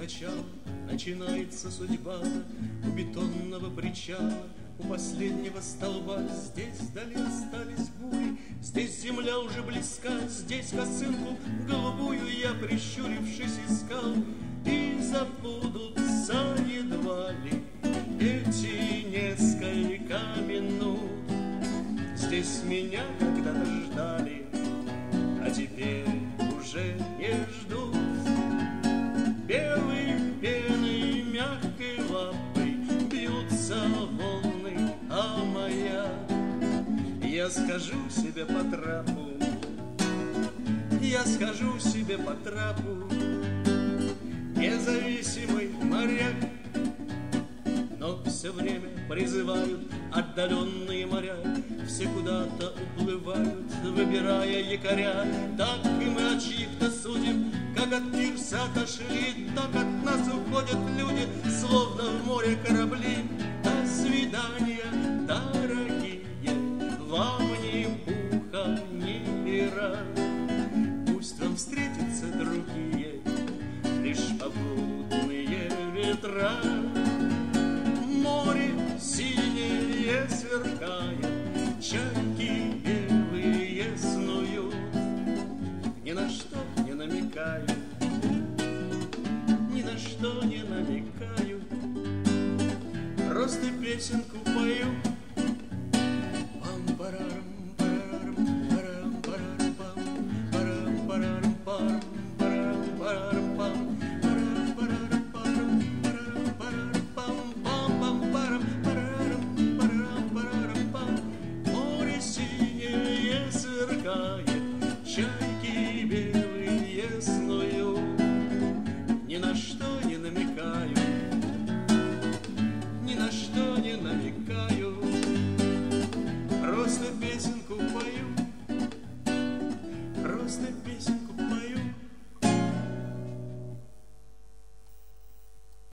начала начинается судьба у бетонного причала, у последнего столба. Здесь вдали остались бури, здесь земля уже близка, здесь косынку голубую я, прищурившись, искал. И забудутся едва ли эти несколько минут. Здесь меня когда-то ждали, а теперь уже не ждут. Белой пеной, мягкой лапой бьются волны, а моя, я схожу себе по трапу, я схожу себе по трапу, независимый моряк. Но все время призывают отдаленные моря, все куда-то уплывают, выбирая якоря. Так и мы от чьих-то судеб, как от пирса отошли, так от нас уходят люди, словно в море корабли. До свидания, дорогие, вам ни пуха, ни пера. Пусть вам встретятся другие, лишь попутные ветра. Море синее сверкает, чайки белые снуют. Ни на что не намекаю, ни на что не намекаю, просто песенку пою. Пам-парарам, парарам, парам, парарам, пам, парам, парарам, пам, парам, парарам, пам, парам, парарам, парам, парам, парарам, пам, пам, пам, парам, парарам, парам, парарам, пам. Море синее сверкает, чайки белые снуют. Ни на что не намекаю, ни на что не намекаю, просто песенку пою, просто песенку.